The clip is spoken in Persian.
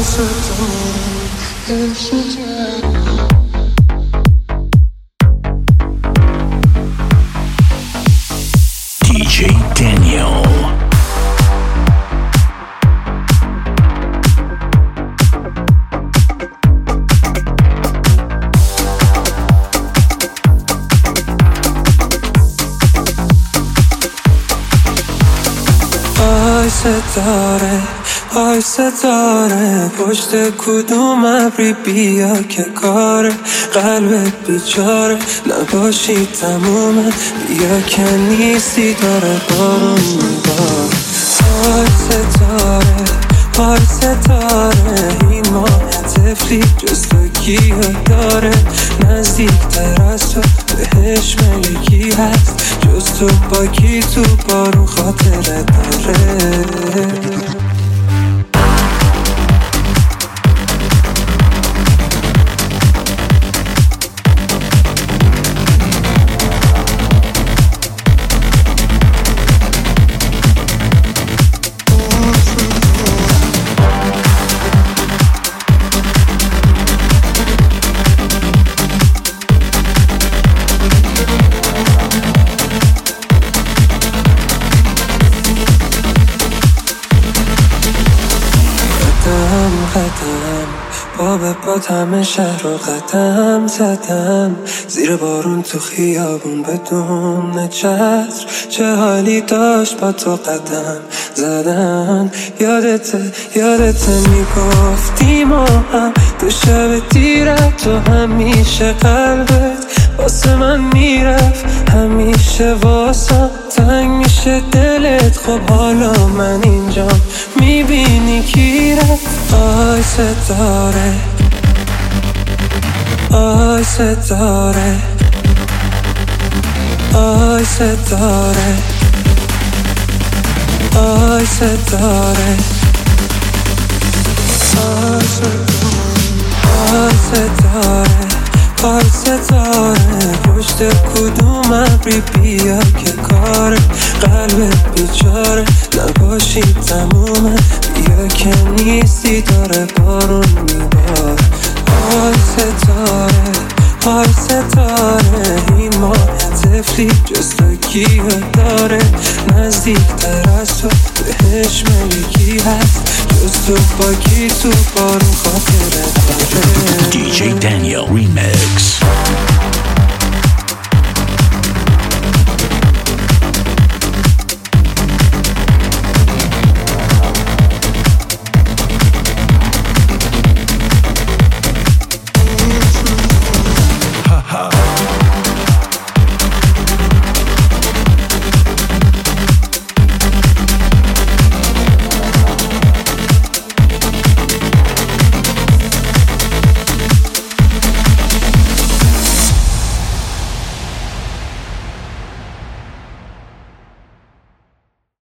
DJ Daniel. آی ستاره پشت کدوم ابری بیا که کار قلبت بیچاره نباشی تمومه بیا که نیستی داره بارون میبار. آی ستاره این ماه طفلی جز تو کیه داره نزدیکتر از تو بهش مگه کی هست جز تو با کی تو بارون خاطره داره. با همه شهر رو قدم زدم زیر بارون تو خیابون بدون چتر چه حالی داشت با تو قدم زدن یادت میگفتی ما هم تو شب دیره تو همیشه قلبت واسه من میرفت همیشه واسه تنگ میشه دلت خب حالا من اینجام میبینی کی رفت. آی ستاره آی ستاره آی ستاره آی ستاره آی ستاره آی ستاره پشت کدوم ابری بیا که کار قلبت بیچاره نباشی تمومه بیا که نیستی داره بارون میبار. آی ستاره این ماه طفلی جز تو کیه داره نزدیکتر از تو بهش مگه کی هست جز تو با کی تو بارون خاطره داره. DJ Daniel Remix.